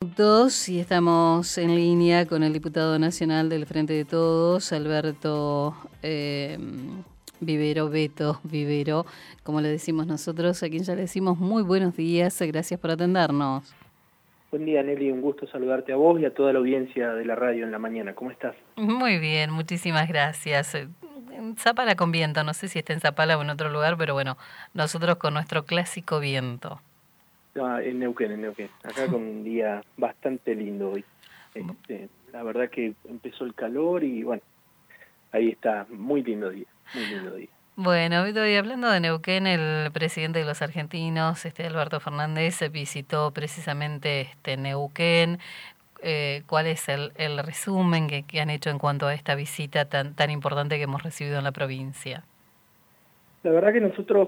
minutos y estamos en línea con el diputado nacional del Frente de Todos, Alberto Vivero, Beto Vivero, como le decimos nosotros, a quien ya le decimos muy buenos días, gracias por atendernos. Buen día, Nelly, un gusto saludarte a vos y a toda la audiencia de la radio en la mañana. ¿Cómo estás? Muy bien, muchísimas gracias. En Zapala con viento, no sé si está en Zapala o en otro lugar, pero bueno, nosotros con nuestro clásico viento. En Neuquén. Acá con un día bastante lindo hoy. La verdad que empezó el calor y bueno, ahí está, muy lindo día. Bueno, y hablando de Neuquén, el presidente de los argentinos, Alberto Fernández, visitó precisamente Neuquén. ¿Cuál es el resumen que han hecho en cuanto a esta visita tan importante que hemos recibido en la provincia? La verdad que nosotros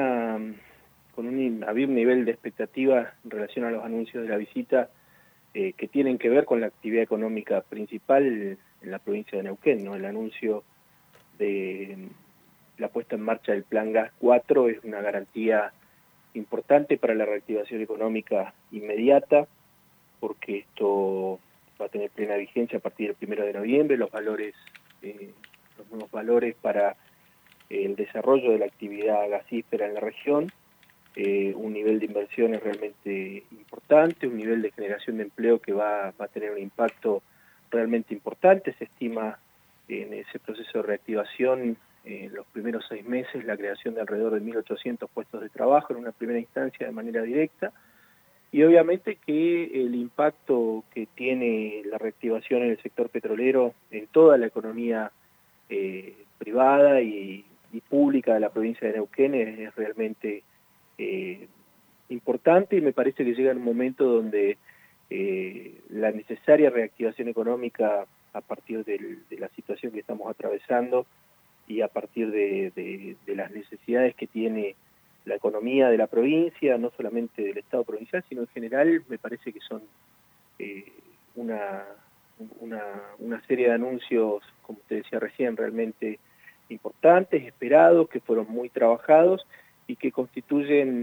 había un nivel de expectativa en relación a los anuncios de la visita que tienen que ver con la actividad económica principal en la provincia de Neuquén, ¿no? El anuncio de la puesta en marcha del Plan Gas 4 es una garantía importante para la reactivación económica inmediata, porque esto va a tener plena vigencia a partir del 1 de noviembre, los nuevos valores para el desarrollo de la actividad gasífera en la región, un nivel de inversiones realmente importante, un nivel de generación de empleo que va a tener un impacto realmente importante. Se estima en ese proceso de reactivación en los primeros 6 meses la creación de alrededor de 1.800 puestos de trabajo en una primera instancia de manera directa, y obviamente que el impacto que tiene la reactivación en el sector petrolero en toda la economía privada y pública de la provincia de Neuquén es realmente importante, y me parece que llega en un momento donde la necesaria reactivación económica a partir de la situación que estamos atravesando y a partir de las necesidades que tiene la economía de la provincia, no solamente del Estado provincial, sino en general, me parece que son una serie de anuncios, como te decía recién, realmente importantes, esperados, que fueron muy trabajados y que constituyen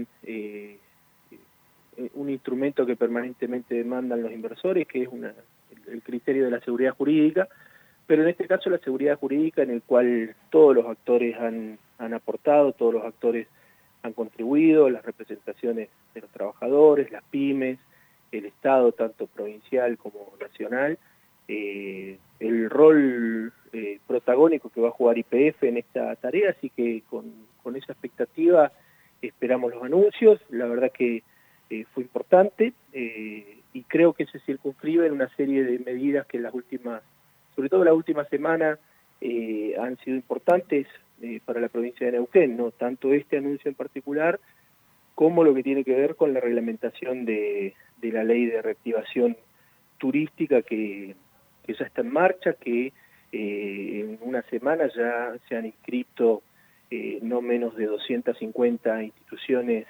un instrumento que permanentemente demandan los inversores, que es el criterio de la seguridad jurídica, pero en este caso la seguridad jurídica en el cual todos los actores han aportado, todos los actores han contribuido, las representaciones de los trabajadores, las pymes, el Estado, tanto provincial como nacional, el rol protagónico que va a jugar YPF en esta tarea, así que con esa expectativa esperamos los anuncios. La verdad que fue importante y creo que se circunscribe en una serie de medidas que sobre todo la última semana, han sido importantes para la provincia de Neuquén, no tanto este anuncio en particular como lo que tiene que ver con la reglamentación de la ley de reactivación turística que ya está en marcha, que en una semana ya se han inscrito no menos de 250 instituciones,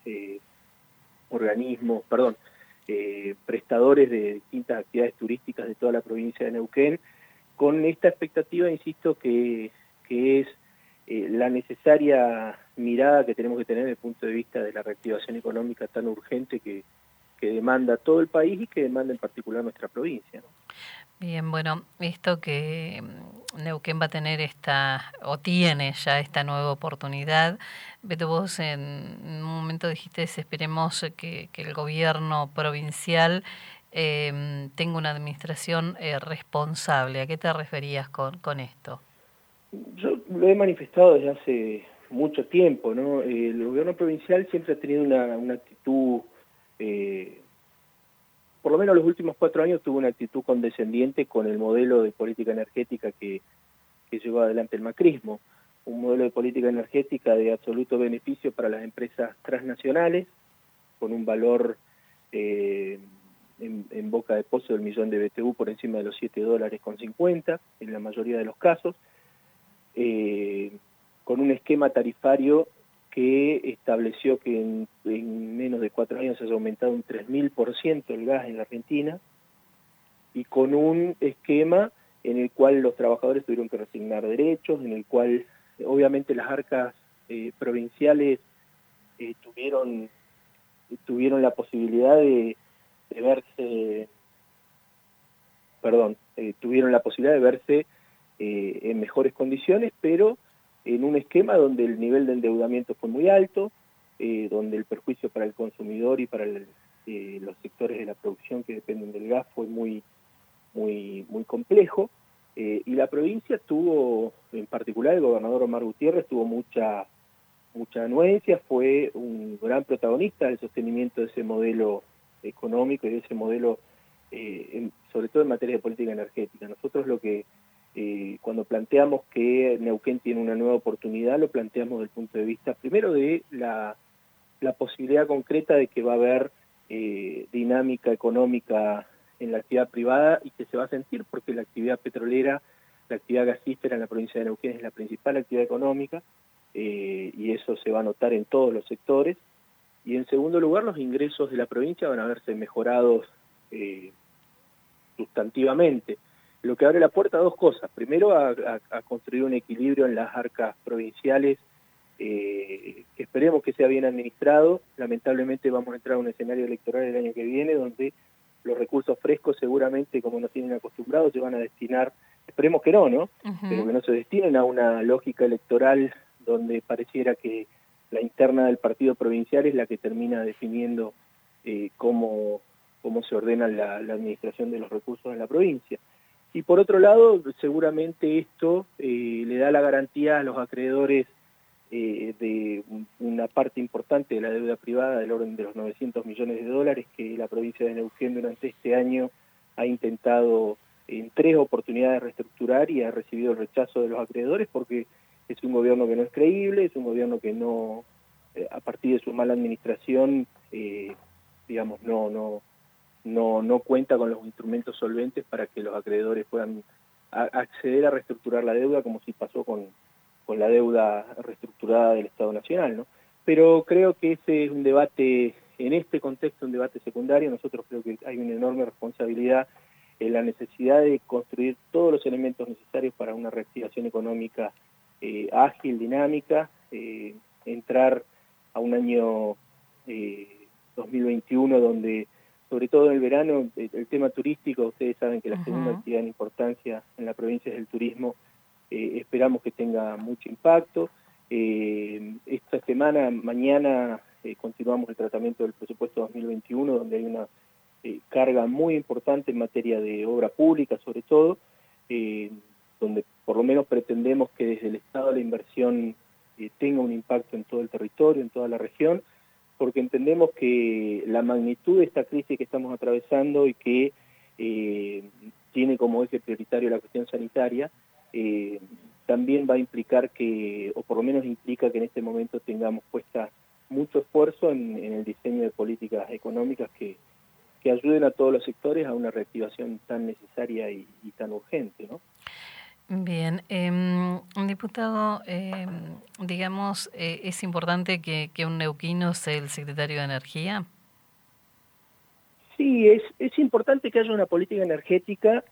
prestadores de distintas actividades turísticas de toda la provincia de Neuquén, con esta expectativa, insisto, que es la necesaria mirada que tenemos que tener desde el punto de vista de la reactivación económica tan urgente que demanda todo el país y que demanda en particular nuestra provincia, ¿no? Bien, bueno, esto que Neuquén va a tener tiene ya esta nueva oportunidad. Beto, vos en un momento dijiste, esperemos que el gobierno provincial tenga una administración responsable. ¿A qué te referías con esto? Yo lo he manifestado desde hace mucho tiempo, ¿no? El gobierno provincial siempre ha tenido una actitud, por lo menos los últimos 4 años tuvo una actitud condescendiente con el modelo de política energética que llevó adelante el macrismo, un modelo de política energética de absoluto beneficio para las empresas transnacionales, con un valor en boca de pozo del millón de BTU por encima de los $7.50 en la mayoría de los casos, con un esquema tarifario que estableció que en menos de 4 años se haya aumentado un 3000% el gas en la Argentina, y con un esquema en el cual los trabajadores tuvieron que resignar derechos, en el cual obviamente las arcas provinciales tuvieron la posibilidad de verse tuvieron la posibilidad de verse en mejores condiciones, pero en un esquema donde el nivel de endeudamiento fue muy alto, donde el perjuicio para el consumidor y para los sectores de la producción que dependen del gas fue muy complejo, y la provincia tuvo, en particular el gobernador Omar Gutiérrez, tuvo mucha anuencia, fue un gran protagonista del sostenimiento de ese modelo económico y de ese modelo, sobre todo en materia de política energética. Nosotros cuando planteamos que Neuquén tiene una nueva oportunidad, lo planteamos desde el punto de vista, primero, de la posibilidad concreta de que va a haber dinámica económica en la actividad privada y que se va a sentir porque la actividad petrolera, la actividad gasífera en la provincia de Neuquén es la principal actividad económica, y eso se va a notar en todos los sectores. Y en segundo lugar, los ingresos de la provincia van a verse mejorados sustantivamente, lo que abre la puerta a dos cosas. Primero, a construir un equilibrio en las arcas provinciales, que esperemos que sea bien administrado. Lamentablemente vamos a entrar a un escenario electoral el año que viene donde los recursos frescos seguramente, como nos tienen acostumbrados, se van a destinar, esperemos que no, ¿no? Pero que no se destinen a una lógica electoral donde pareciera que la interna del partido provincial es la que termina definiendo cómo se ordena la administración de los recursos en la provincia. Y por otro lado, seguramente esto le da la garantía a los acreedores de una parte importante de la deuda privada del orden de los 900 millones de dólares que la provincia de Neuquén durante este año ha intentado en 3 oportunidades reestructurar y ha recibido el rechazo de los acreedores porque es un gobierno que no es creíble, es un gobierno que no, a partir de su mala administración, digamos, no cuenta con los instrumentos solventes para que los acreedores puedan acceder a reestructurar la deuda, como si pasó con la deuda reestructurada del Estado Nacional, ¿no? Pero creo que ese es un debate, en este contexto, un debate secundario. Nosotros creo que hay una enorme responsabilidad en la necesidad de construir todos los elementos necesarios para una reactivación económica ágil, dinámica, entrar a un año 2021 donde, sobre todo en el verano, el tema turístico, ustedes saben que la segunda actividad en importancia en la provincia es el turismo. Esperamos que tenga mucho impacto. Esta semana, mañana, continuamos el tratamiento del presupuesto 2021, donde hay una carga muy importante en materia de obra pública, sobre todo, donde por lo menos pretendemos que desde el Estado la inversión tenga un impacto en todo el territorio, en toda la región, porque entendemos que la magnitud de esta crisis que estamos atravesando y que tiene como eje prioritario la cuestión sanitaria, también va a implicar o por lo menos implica que en este momento tengamos puesta mucho esfuerzo en el diseño de políticas económicas que ayuden a todos los sectores a una reactivación tan necesaria y tan urgente, ¿no? Bien, diputado, digamos, ¿es importante que un neuquino sea el secretario de Energía? Sí, es importante que haya una política energética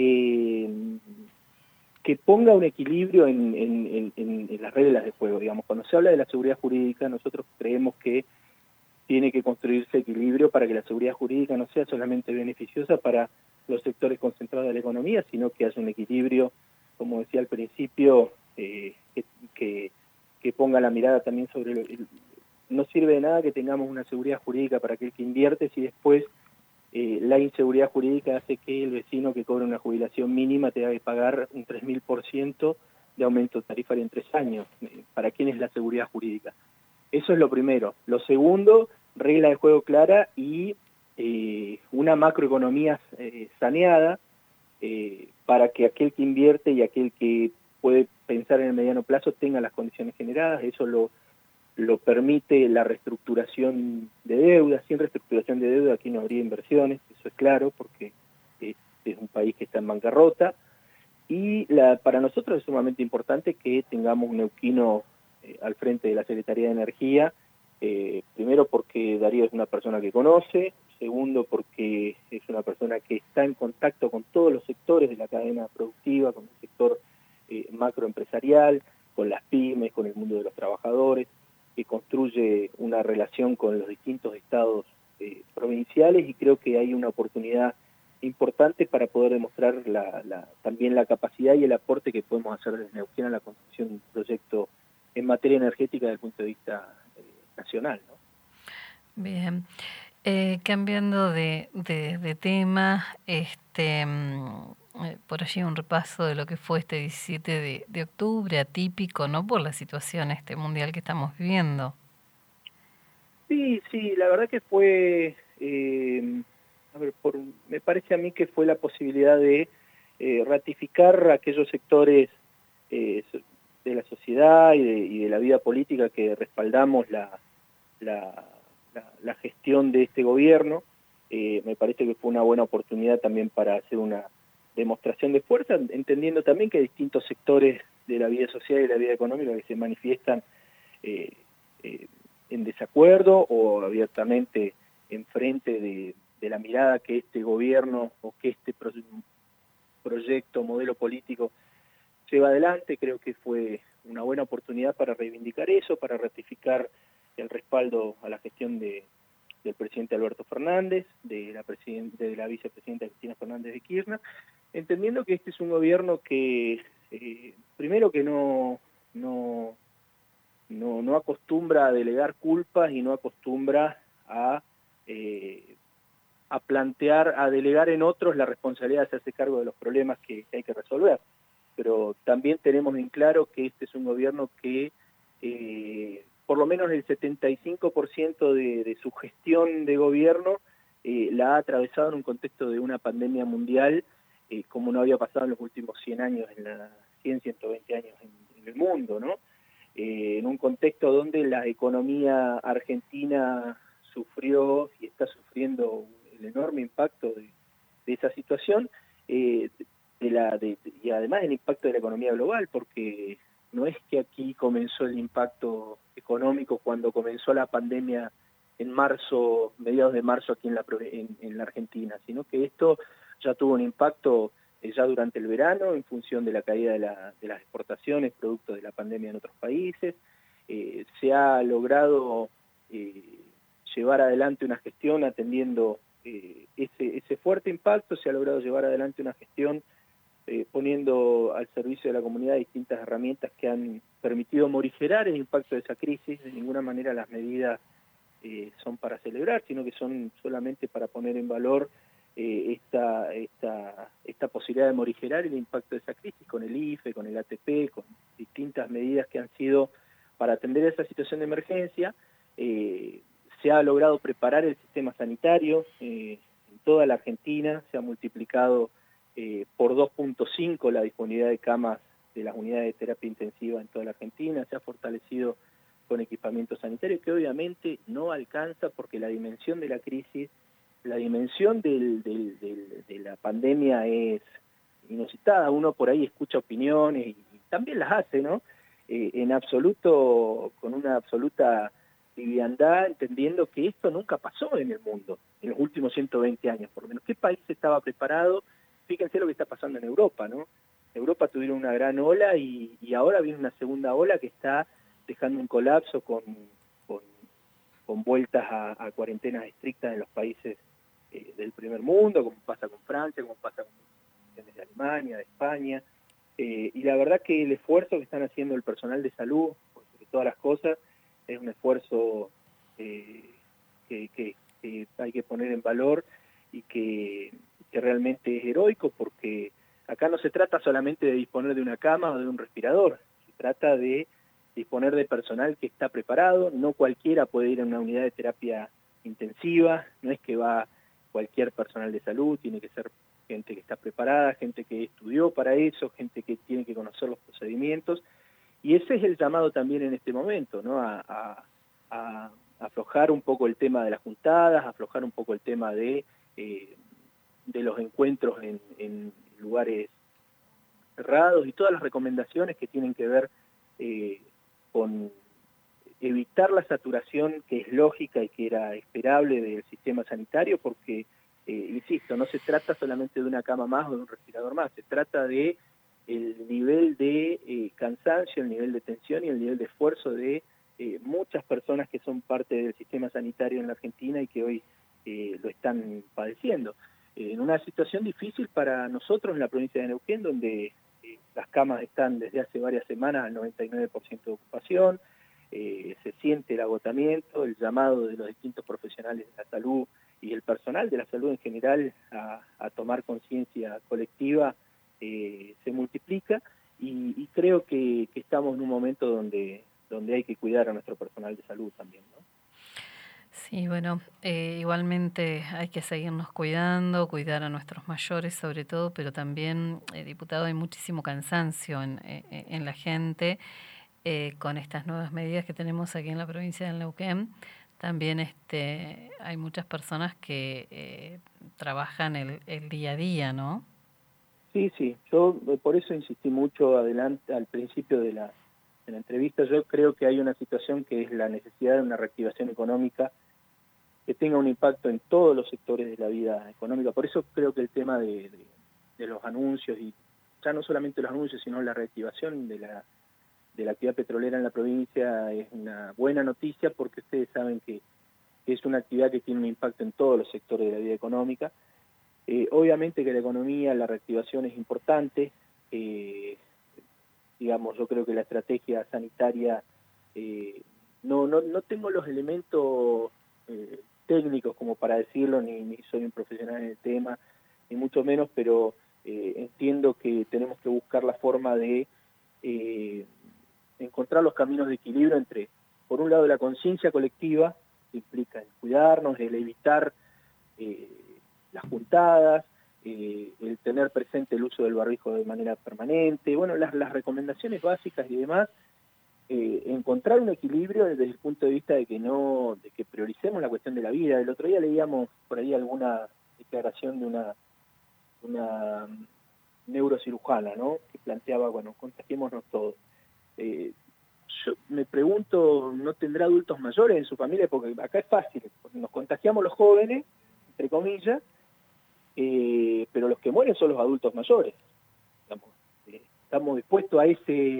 que ponga un equilibrio en las reglas de juego. Digamos, cuando se habla de la seguridad jurídica, nosotros creemos que tiene que construirse equilibrio para que la seguridad jurídica no sea solamente beneficiosa para los sectores concentrados de la economía, sino que haya un equilibrio, como decía al principio, que ponga la mirada también sobre no sirve de nada que tengamos una seguridad jurídica para aquel que invierte si después la inseguridad jurídica hace que el vecino que cobra una jubilación mínima tenga que pagar un 3000% de aumento tarifario en 3 años. ¿Para quién es la seguridad jurídica? Eso es lo primero. Lo segundo, regla de juego clara y una macroeconomía saneada para que aquel que invierte y aquel que puede pensar en el mediano plazo tenga las condiciones generadas. Eso lo permite la reestructuración de deuda. Sin reestructuración de deuda aquí no habría inversiones, eso es claro, porque es un país que está en bancarrota. Y para nosotros es sumamente importante que tengamos un neuquino al frente de la Secretaría de Energía, primero porque Darío es una persona que conoce, segundo porque es una persona que está en contacto con todos los sectores de la cadena productiva, con el sector macroempresarial, con las pymes, con el mundo de los trabajadores, que construye una relación con los distintos estados provinciales, y creo que hay una oportunidad importante para poder demostrar también la capacidad y el aporte que podemos hacer desde Neuquén a la construcción de un proyecto en materia energética desde el punto de vista nacional, ¿no? Bien. Cambiando de tema, por allí un repaso de lo que fue este 17 de octubre, atípico, ¿no? Por la situación mundial que estamos viviendo. Sí, la verdad que fue, me parece a mí que fue la posibilidad de ratificar aquellos sectores de la sociedad y de la vida política que respaldamos la gestión de este gobierno. Me parece que fue una buena oportunidad también para hacer una demostración de fuerza, entendiendo también que hay distintos sectores de la vida social y la vida económica que se manifiestan en desacuerdo o abiertamente en frente de la mirada que este gobierno o que este proyecto, modelo político lleva adelante. Creo que fue una buena oportunidad para reivindicar eso, para ratificar el respaldo a la gestión del presidente Alberto Fernández, de la vicepresidenta Cristina Fernández de Kirchner, entendiendo que este es un gobierno que, primero que no acostumbra a delegar culpas y no acostumbra a delegar en otros la responsabilidad de hacerse cargo de los problemas que hay que resolver. Pero también tenemos en claro que este es un gobierno que por lo menos el 75% de su gestión de gobierno la ha atravesado en un contexto de una pandemia mundial como no había pasado en los últimos 100 años, 120 años en el mundo, ¿no? En un contexto donde la economía argentina sufrió y está sufriendo el enorme impacto de esa situación, y además el impacto de la economía global, porque no es que aquí comenzó el impacto económico cuando comenzó la pandemia en marzo, mediados de marzo aquí en la Argentina, sino que esto ya tuvo un impacto ya durante el verano en función de la caída de las exportaciones producto de la pandemia en otros países. Se ha logrado llevar adelante una gestión atendiendo ese fuerte impacto, se ha logrado llevar adelante una gestión poniendo al servicio de la comunidad distintas herramientas que han permitido morigerar el impacto de esa crisis. De ninguna manera las medidas son para celebrar, sino que son solamente para poner en valor esta posibilidad de morigerar el impacto de esa crisis con el IFE, con el ATP, con distintas medidas que han sido para atender esa situación de emergencia. Se ha logrado preparar el sistema sanitario en toda la Argentina, se ha multiplicado por 2.5 la disponibilidad de camas de las unidades de terapia intensiva en toda la Argentina, se ha fortalecido con equipamiento sanitario que obviamente no alcanza porque la dimensión de la crisis, la dimensión de la pandemia es inusitada. Uno por ahí escucha opiniones y también las hace, ¿no? En absoluto, con una absoluta liviandad, entendiendo que esto nunca pasó en el mundo, en los últimos 120 años, por lo menos. ¿Qué país estaba preparado? Fíjense lo que está pasando en Europa, ¿no? Europa tuvieron una gran ola y ahora viene una segunda ola que está dejando un colapso con vueltas a cuarentenas estrictas en los países del primer mundo, como pasa con Francia, como pasa con países de Alemania, de España. Y la verdad que el esfuerzo que están haciendo el personal de salud, por sobre todas las cosas, es un esfuerzo que hay que poner en valor y que realmente es heroico, porque acá no se trata solamente de disponer de una cama o de un respirador, se trata de disponer de personal que está preparado. No cualquiera puede ir a una unidad de terapia intensiva, no es que va cualquier personal de salud, tiene que ser gente que está preparada, gente que estudió para eso, gente que tiene que conocer los procedimientos, y ese es el llamado también en este momento, ¿no? A aflojar un poco el tema de las juntadas, aflojar un poco el tema de los encuentros en lugares cerrados y todas las recomendaciones que tienen que ver con evitar la saturación que es lógica y que era esperable del sistema sanitario, porque, insisto, no se trata solamente de una cama más o de un respirador más, se trata de el nivel de cansancio, el nivel de tensión y el nivel de esfuerzo de muchas personas que son parte del sistema sanitario en la Argentina y que hoy lo están padeciendo. en una situación difícil para nosotros en la provincia de Neuquén, donde las camas están desde hace varias semanas al 99% de ocupación, se siente el agotamiento, el llamado de los distintos profesionales de la salud y el personal de la salud en general a tomar conciencia colectiva se multiplica, y creo que estamos en un momento donde hay que cuidar a nuestro personal de salud también, ¿no? Sí, bueno, igualmente hay que seguirnos cuidando, cuidar a nuestros mayores sobre todo, pero también, diputado, hay muchísimo cansancio en la gente con estas nuevas medidas que tenemos aquí en la provincia del Neuquén. También hay muchas personas que trabajan el día a día, ¿no? Sí, sí, yo por eso insistí mucho al principio de la entrevista. Yo creo que hay una situación que es la necesidad de una reactivación económica que tenga un impacto en todos los sectores de la vida económica. Por eso creo que el tema de los anuncios, y ya no solamente los anuncios, sino la reactivación de la actividad petrolera en la provincia es una buena noticia, porque ustedes saben que es una actividad que tiene un impacto en todos los sectores de la vida económica. Obviamente que la economía, la reactivación es importante. Digamos, yo creo que la estrategia sanitaria, no tengo los elementos técnicos como para decirlo, ni soy un profesional en el tema, ni mucho menos, pero entiendo que tenemos que buscar la forma de encontrar los caminos de equilibrio entre, por un lado, la conciencia colectiva, que implica el cuidarnos, el evitar las juntadas, el tener presente el uso del barbijo de manera permanente, bueno, las recomendaciones básicas y demás, encontrar un equilibrio desde el punto de vista de que prioricemos la cuestión de la vida. El otro día leíamos por ahí alguna declaración de una neurocirujana, ¿no?, que planteaba, bueno, contagiémonos todos. Yo me pregunto, ¿no tendrá adultos mayores en su familia? Porque acá es fácil, nos contagiamos los jóvenes, entre comillas, pero los que mueren son los adultos mayores. Estamos dispuestos a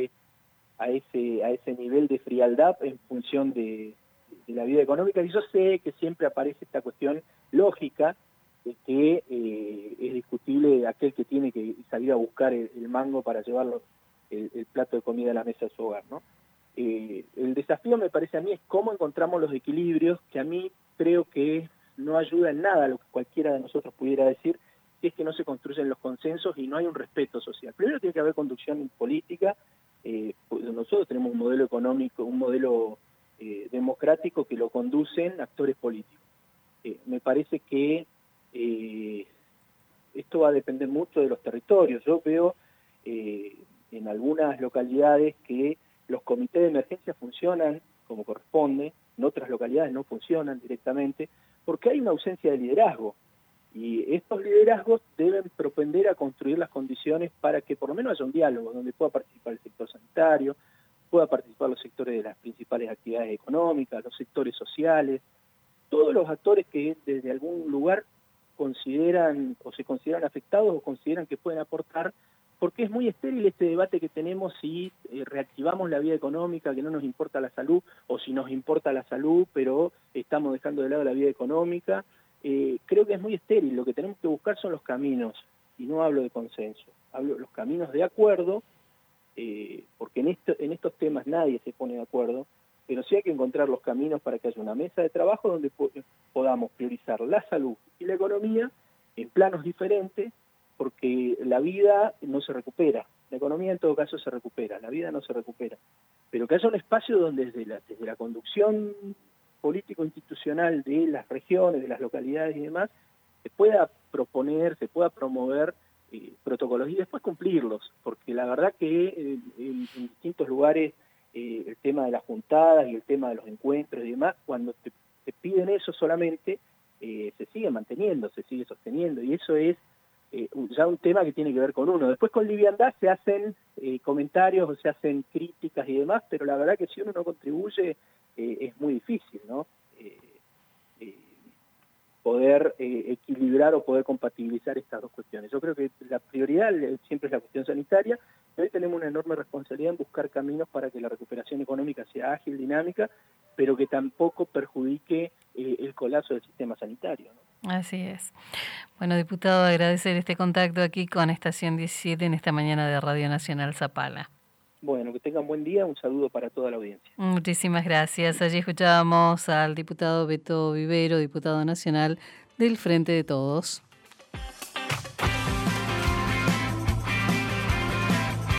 ese nivel de frialdad en función de la vida económica, y yo sé que siempre aparece esta cuestión lógica de que es discutible aquel que tiene que salir a buscar el mango para llevarlo el plato de comida a la mesa de su hogar, ¿no? El desafío, me parece a mí, es cómo encontramos los equilibrios, que a mí creo que no ayuda en nada a lo que cualquiera de nosotros pudiera decir, si es que no se construyen los consensos y no hay un respeto social. Primero tiene que haber conducción política. Pues nosotros tenemos un modelo económico, un modelo democrático que lo conducen actores políticos. Me parece que esto va a depender mucho de los territorios. Yo veo en algunas localidades que los comités de emergencia funcionan como corresponde, en otras localidades no funcionan directamente, porque hay una ausencia de liderazgo. Y estos liderazgos deben propender a construir las condiciones para que por lo menos haya un diálogo donde pueda participar el sector sanitario, pueda participar los sectores de las principales actividades económicas, los sectores sociales, todos los actores que desde algún lugar consideran o se consideran afectados o consideran que pueden aportar, porque es muy estéril este debate que tenemos si reactivamos la vida económica, que no nos importa la salud, o si nos importa la salud, pero estamos dejando de lado la vida económica. Creo que es muy estéril. Lo que tenemos que buscar son los caminos, y no hablo de consenso, hablo de los caminos de acuerdo, porque en estos temas nadie se pone de acuerdo, pero sí hay que encontrar los caminos para que haya una mesa de trabajo donde podamos priorizar la salud y la economía en planos diferentes, porque la vida no se recupera, la economía en todo caso se recupera, la vida no se recupera, pero que haya un espacio donde desde la conducción político-institucional de las regiones, de las localidades y demás, se pueda proponer, se pueda promover protocolos y después cumplirlos, porque la verdad que en distintos lugares el tema de las juntadas y el tema de los encuentros y demás, cuando te piden eso solamente, se sigue manteniendo, se sigue sosteniendo, y eso es ya un tema que tiene que ver con uno. Después con liviandad se hacen comentarios o se hacen críticas y demás, pero la verdad que si uno no contribuye es muy difícil, ¿no? Poder equilibrar o poder compatibilizar estas dos cuestiones. Yo creo que la prioridad siempre es la cuestión sanitaria, y hoy tenemos una enorme responsabilidad en buscar caminos para que la recuperación económica sea ágil, dinámica, pero que tampoco perjudique el colapso del sistema sanitario, ¿no? Así es. Bueno, diputado, agradecer este contacto aquí con Estación 17 en esta mañana de Radio Nacional Zapala. Bueno, que tengan buen día, un saludo para toda la audiencia. Muchísimas gracias. Allí escuchábamos al diputado Beto Vivero, diputado nacional del Frente de Todos.